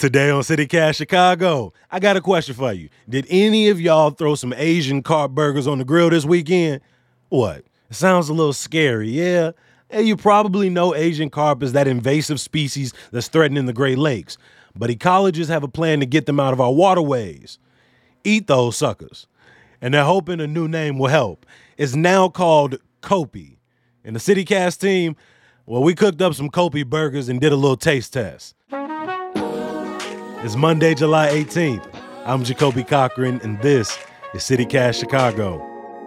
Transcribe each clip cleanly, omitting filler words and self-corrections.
Today on CityCast Chicago, I got a question for you. Did any of y'all throw some Asian carp burgers on the grill this weekend? What? It sounds a little scary, yeah? Hey, you probably know Asian carp is that invasive species that's threatening the Great Lakes, but ecologists have a plan to get them out of our waterways. Eat those suckers. And they're hoping a new name will help. It's now called Kopi. And the CityCast team, well, we cooked up some Kopi burgers and did a little taste test. It's Monday, July 18th. I'm Jacoby Cochran, and this is CityCast Chicago.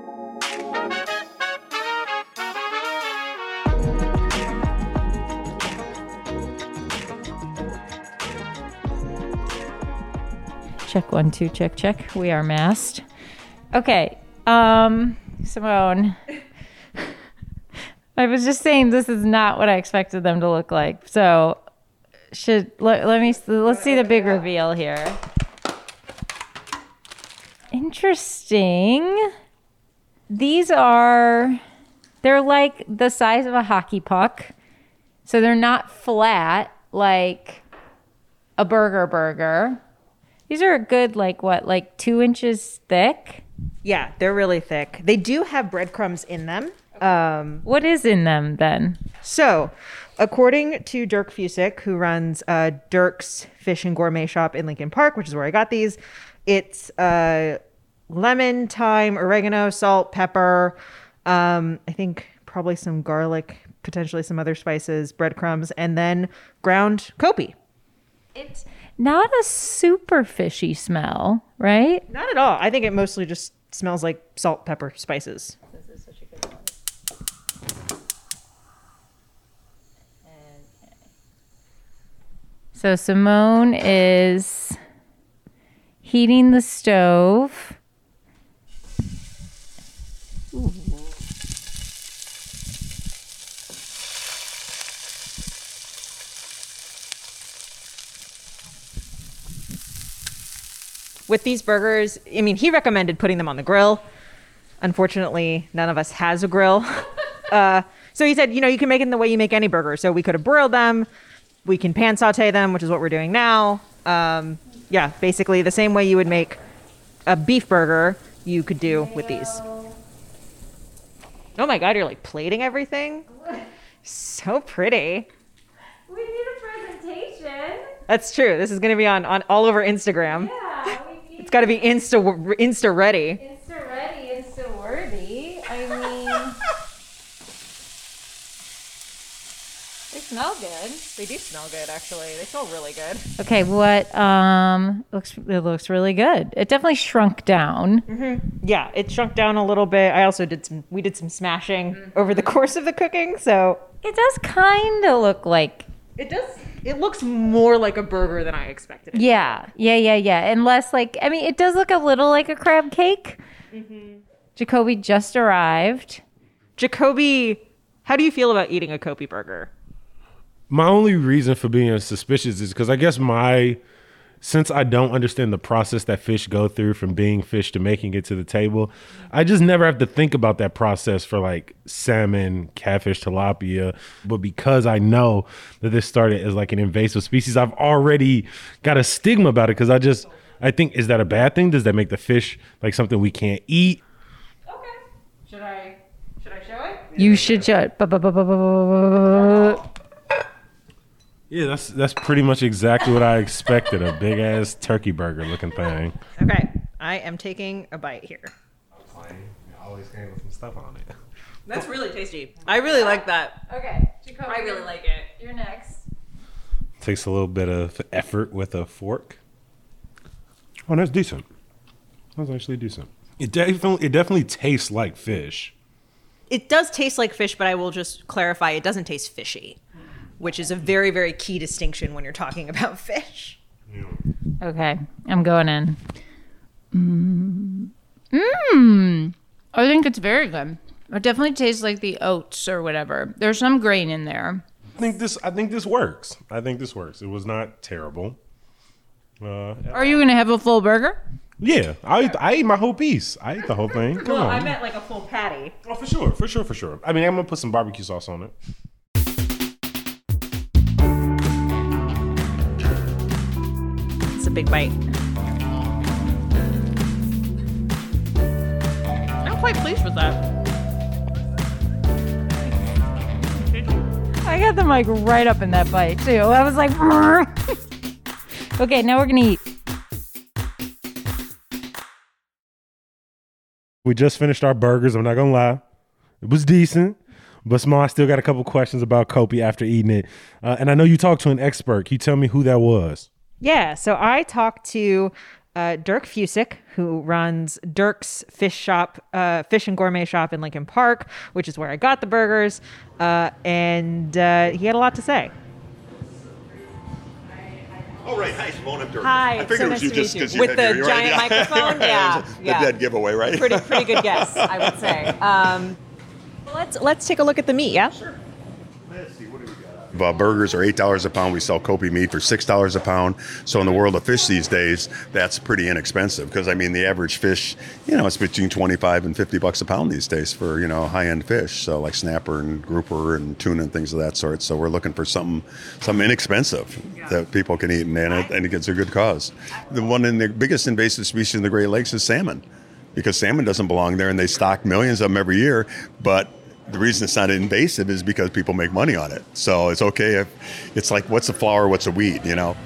Check 1 2 check. We are masked. Okay. Simone. I was just saying this is not what I expected them to look like. So let's see the big reveal here. Interesting. They're like the size of a hockey puck. So they're not flat like a burger. These are a good, 2 inches thick? Yeah, they're really thick. They do have breadcrumbs in them. What is in them then? So, according to Dirk Fusick, who runs Dirk's Fish and Gourmet Shop in Lincoln Park, which is where I got these, it's lemon, thyme, oregano, salt, pepper, I think probably some garlic, potentially some other spices, breadcrumbs, and then ground Kopi. It's not a super fishy smell, right? Not at all. I think it mostly just smells like salt, pepper, spices. This is such a good one. Okay. So Simone is heating the stove. Ooh. With these burgers, I mean, he recommended putting them on the grill. Unfortunately, none of us has a grill. So he said, you can make it the way you make any burger. So we could have broiled them. We can pan saute them, which is what we're doing now. Basically the same way you would make a beef burger, you could do with these. Oh my God, you're like plating everything. So pretty. We need a presentation. That's true. This is going to be on all over Instagram. Yeah. It's got to be Insta ready. Insta ready, Insta worthy. I mean, they smell good. They do smell good, actually. They smell really good. Okay, it looks really good. It definitely shrunk down. Mm-hmm. Yeah, it shrunk down a little bit. I also did some smashing over the course of the cooking, so it does kind of look like it does. It looks more like a burger than I expected it. Yeah. And less it does look a little like a crab cake. Mm-hmm. Jacoby just arrived. Jacoby, how do you feel about eating a Kopi burger? My only reason for being suspicious is because I guess since I don't understand the process that fish go through from being fish to making it to the table, I just never have to think about that process for like salmon, catfish, tilapia. But because I know that this started as like an invasive species, I've already got a stigma about it because I think, is that a bad thing? Does that make the fish like something we can't eat? Okay. Should I show it? You should show it. Yeah, that's pretty much exactly what I expected. A big ass turkey burger looking thing. Okay, I am taking a bite here. You always came with some stuff on it. That's really tasty. I really like that. Okay, Jacoby, I really like it. You're next. Takes a little bit of effort with a fork. Oh, that's decent. That's actually decent. It definitely tastes like fish. It does taste like fish, but I will just clarify, it doesn't taste fishy, which is a very, very key distinction when you're talking about fish. Yeah. Okay, I'm going in. I think it's very good. It definitely tastes like the oats or whatever. There's some grain in there. I think this works. It was not terrible. Are you gonna have a full burger? Yeah, I ate my whole piece. I ate the whole thing. Come on. I meant like a full patty. Oh, for sure. I mean, I'm gonna put some barbecue sauce on it. big bite. I'm quite pleased with that. I got the mic right up in that bite too. I was like, okay, now we're gonna eat. We just finished our burgers. I'm not gonna lie, it was decent. But Small, I still got a couple questions about Kopi after eating it. And I know you talked to an expert. Can you tell me who that was? Yeah, so I talked to Dirk Fusick, who runs Dirk's Fish and Gourmet Shop in Lincoln Park, which is where I got the burgers. And he had a lot to say. Oh, right. Hi, Simone. I'm Dirk. Hi, I figured so it nice was you to just meet you. because you With had the your giant microphone? Yeah, The yeah. dead giveaway, right? Pretty good guess, I would say. Let's take a look at the meat, yeah? Sure. Let's see, what do we got? Burgers are $8 a pound. We sell Kopi meat for $6 a pound. So in the world of fish these days, that's pretty inexpensive because, I mean, the average fish, it's between $25 and $50 a pound these days for, high-end fish. So like snapper and grouper and tuna and things of that sort. So we're looking for something inexpensive that people can eat, and it gets a good cause. The biggest invasive species in the Great Lakes is salmon, because salmon doesn't belong there, and they stock millions of them every year. But the reason it's not invasive is because people make money on it. So it's okay if it's like, what's a flower, what's a weed,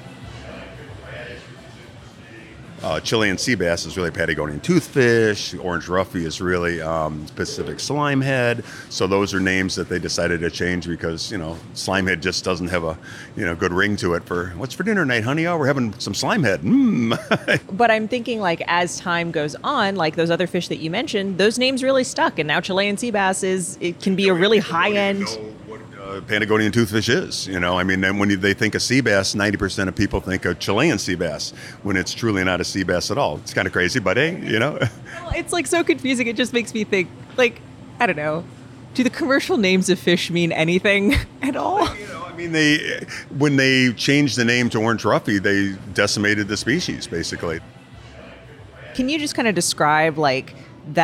Chilean sea bass is really Patagonian toothfish. Orange roughy is really Pacific slimehead. So those are names that they decided to change because, slimehead just doesn't have a, good ring to it for, what's for dinner tonight, honey? Oh, we're having some slimehead. But I'm thinking, like, as time goes on, like those other fish that you mentioned, those names really stuck. And now Chilean sea bass it can be a really high-end... Patagonian toothfish is, then when they think of sea bass, 90% of people think of Chilean sea bass when it's truly not a sea bass at all. It's kind of crazy, but hey, It's like so confusing. It just makes me think, like, I don't know. Do the commercial names of fish mean anything at all? When they changed the name to orange roughy, they decimated the species, basically. Can you just kind of describe, like,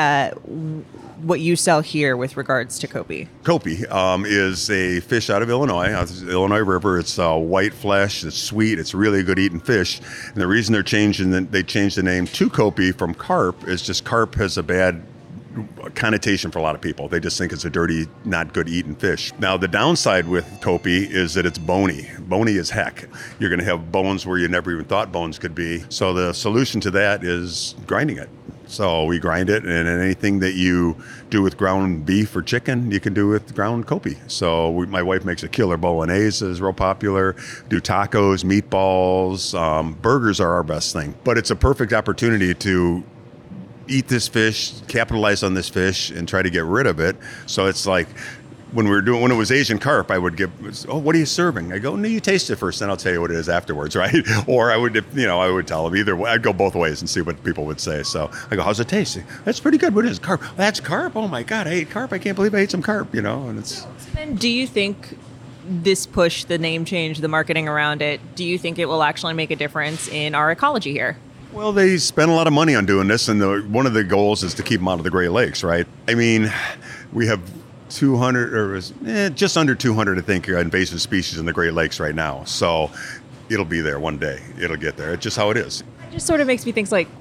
what you sell here with regards to Kopi? Kopi is a fish out of Illinois, out of the Illinois River. It's white flesh. It's sweet. It's really good eating fish. And the reason they changed the name to Kopi from carp is just carp has a bad connotation for a lot of people. They just think it's a dirty, not good eating fish. Now, the downside with Kopi is that it's bony. Bony as heck. You're going to have bones where you never even thought bones could be. So the solution to that is grinding it. So we grind it, and anything that you do with ground beef or chicken, you can do with ground Kopi. So my wife makes a killer bolognese, is real popular. Do tacos, meatballs, burgers are our best thing. But it's a perfect opportunity to eat this fish, capitalize on this fish, and try to get rid of it. So it's like when it was Asian carp, I would give, what are you serving? I go, no, you taste it first, then I'll tell you what it is afterwards, right? Or I would tell them either way. I'd go both ways and see what people would say. So I go, how's it taste? That's pretty good. What is carp? That's carp. Oh my God, I ate carp. I can't believe I ate some carp, and it's. And do you think this push, the name change, the marketing around it, do you think it will actually make a difference in our ecology here? Well, they spend a lot of money on doing this, and one of the goals is to keep them out of the Great Lakes, right? We have 200 or just under 200, I think, invasive species in the Great Lakes right now. So it'll be there one day. It'll get there. It's just how it is. It just sort of makes me think like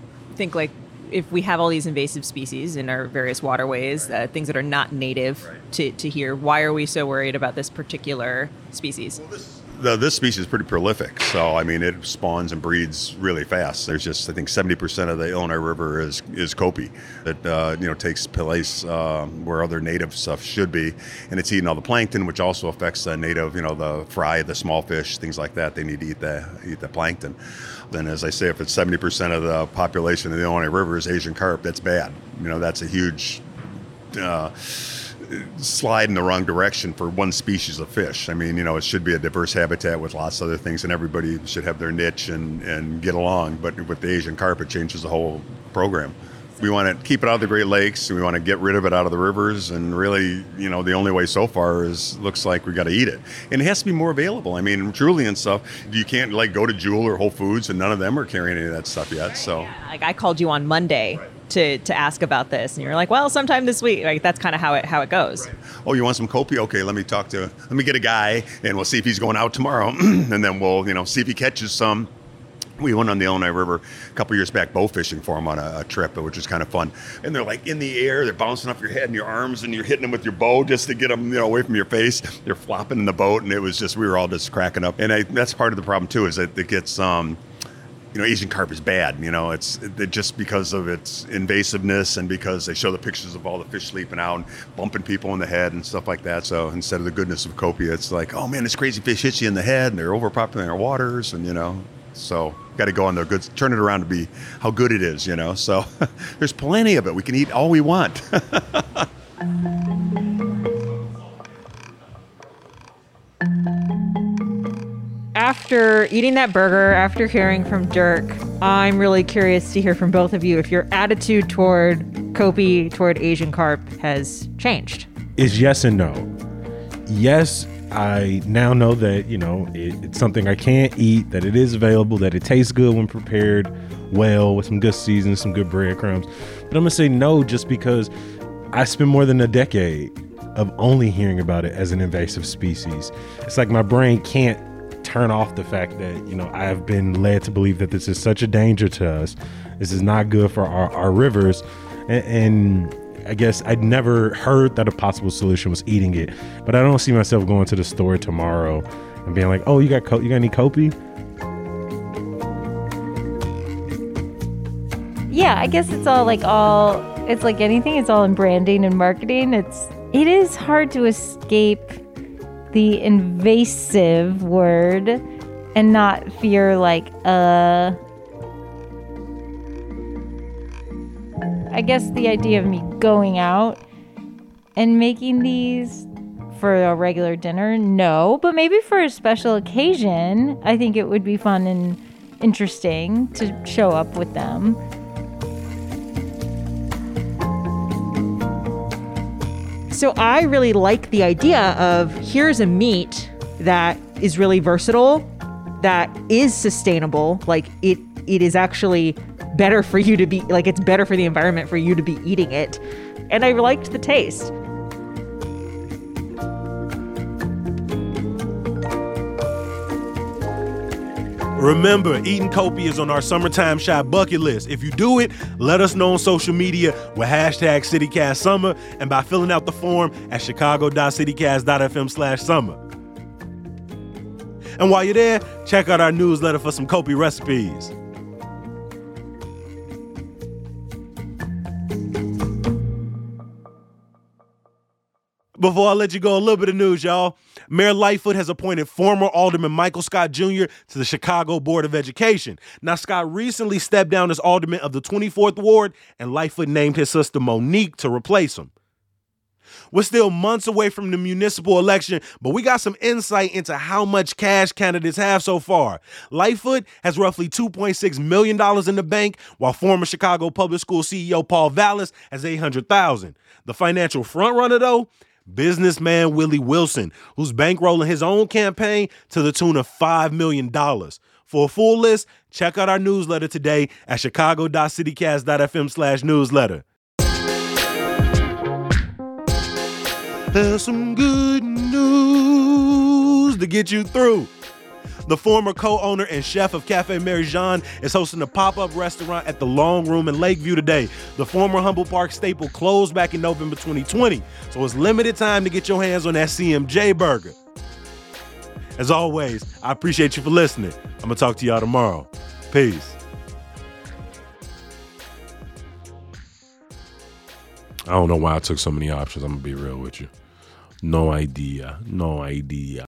if we have all these invasive species in our various waterways, things that are not native to here, why are we so worried about this particular species? Well, this species is pretty prolific, so it spawns and breeds really fast. There's just, I think, 70% of the Illinois River is Kopi that takes place where other native stuff should be, and it's eating all the plankton, which also affects the native, the fry, the small fish, things like that. They need to eat the plankton. Then, as I say, if it's 70% of the population of the Illinois River is Asian carp, that's bad. That's a huge slide in the wrong direction for one species of fish. It should be a diverse habitat with lots of other things, and everybody should have their niche and get along. But with the Asian carp, it changes the whole program. We want to keep it out of the Great Lakes, and we want to get rid of it out of the rivers. And really, the only way so far looks like we got to eat it. And it has to be more available. Truly and stuff, you can't go to Jewel or Whole Foods, and none of them are carrying any of that stuff yet. So, I called you on Monday. Right. To ask about this, and you're like, well, sometime this week. Like, that's kind of how it goes. Right. Oh, you want some Kopi? Okay, let me get a guy, and we'll see if he's going out tomorrow, and then we'll see if he catches some. We went on the Illinois River a couple years back bow fishing for them on a trip, which was kind of fun. And they're like in the air, they're bouncing off your head and your arms, and you're hitting them with your bow just to get them, away from your face. They're flopping in the boat, and it was just, we were all just cracking up. And that's part of the problem too, is that it gets, Asian carp is bad. It's just because of its invasiveness and because they show the pictures of all the fish sleeping out and bumping people in the head and stuff like that. So instead of the goodness of copia, it's like, oh man, this crazy fish hits you in the head and they're overpopulating our waters, and so got to go on the good, turn it around to be how good it is, So there's plenty of it. We can eat all we want. After eating that burger, after hearing from Dirk, I'm really curious to hear from both of you if your attitude toward Kopi, toward Asian carp, has changed. It's yes and no. Yes, I now know that, it's something I can't eat, that it is available, that it tastes good when prepared well with some good seasoning, some good breadcrumbs. But I'm going to say no just because I spent more than a decade of only hearing about it as an invasive species. It's like my brain can't turn off the fact that, I have been led to believe that this is such a danger to us. This is not good for our rivers. And I guess I'd never heard that a possible solution was eating it, but I don't see myself going to the store tomorrow and being like, "Oh, you got any Kopi?" Yeah, I guess it's it's like anything. It's all in branding and marketing. It is hard to escape the invasive word and not fear I guess the idea of me going out and making these for a regular dinner, no. But maybe for a special occasion, I think it would be fun and interesting to show up with them. So I really like the idea of here's a meat that is really versatile, that is sustainable, it is actually better for you to be, it's better for the environment for you to be eating it. And I liked the taste. Remember, eating Kopi is on our summertime shop bucket list. If you do it, let us know on social media with hashtag CityCastSummer and by filling out the form at chicago.citycast.fm/summer. And while you're there, check out our newsletter for some Kopi recipes. Before I let you go, a little bit of news, y'all. Mayor Lightfoot has appointed former Alderman Michael Scott Jr. to the Chicago Board of Education. Now, Scott recently stepped down as alderman of the 24th Ward, and Lightfoot named his sister Monique to replace him. We're still months away from the municipal election, but we got some insight into how much cash candidates have so far. Lightfoot has roughly $2.6 million in the bank, while former Chicago Public School CEO Paul Vallis has $800,000. The financial frontrunner, though, businessman Willie Wilson, who's bankrolling his own campaign to the tune of $5 million. For a full list, check out our newsletter today at chicago.citycast.fm/newsletter. There's some good news to get you through. The former co-owner and chef of Cafe Mary Jean is hosting a pop-up restaurant at the Long Room in Lakeview today. The former Humble Park staple closed back in November 2020, so it's limited time to get your hands on that CMJ burger. As always, I appreciate you for listening. I'm going to talk to y'all tomorrow. Peace. I don't know why I took so many options. I'm going to be real with you. No idea.